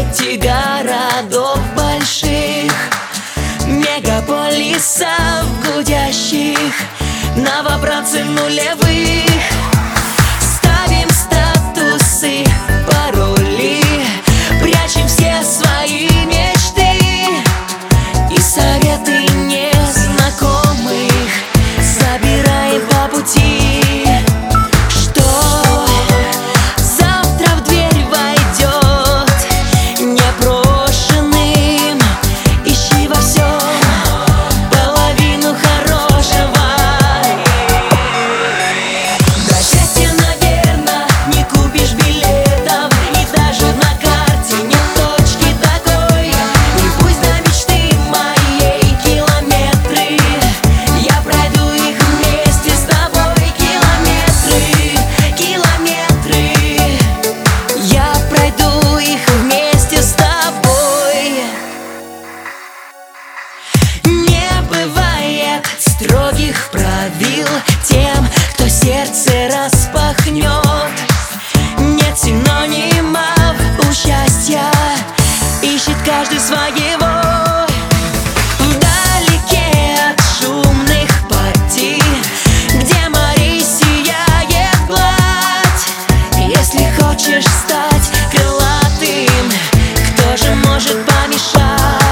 сети городов больших, мегаполисов гудящих, новобранцы нулевых. Ставим статусы, пароли, прячем все свои мечты и советы незнакомых забираем по пути. Строгих правил тем, кто сердце распахнет. Нет синонимов у счастья, ищет каждый своего. Вдалеке от шумных пати, где море сияет гладь. Если хочешь стать крылатым, кто же может помешать?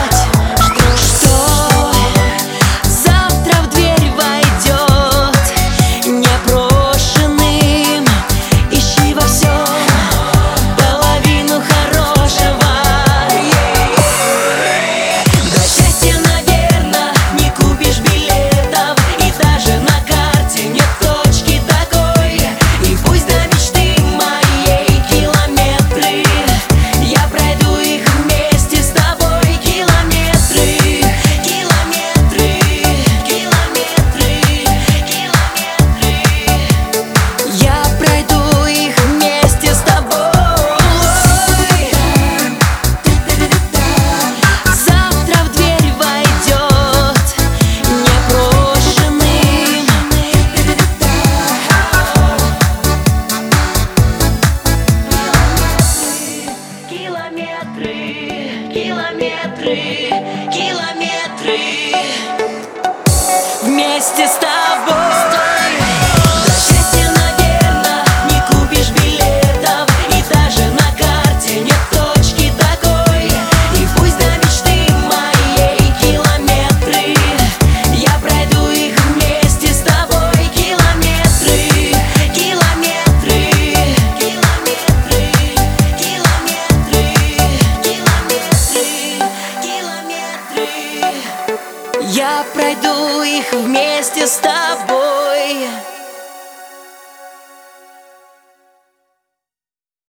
Километры, километры вместе с тобой. За счастье, наверно, не купишь билетов, и даже на карте нет точки такой. И пусть до мечты моей километры, я пройду их вместе с тобой. Километры, километры, километры, километры, километры. Я пройду их вместе с тобой.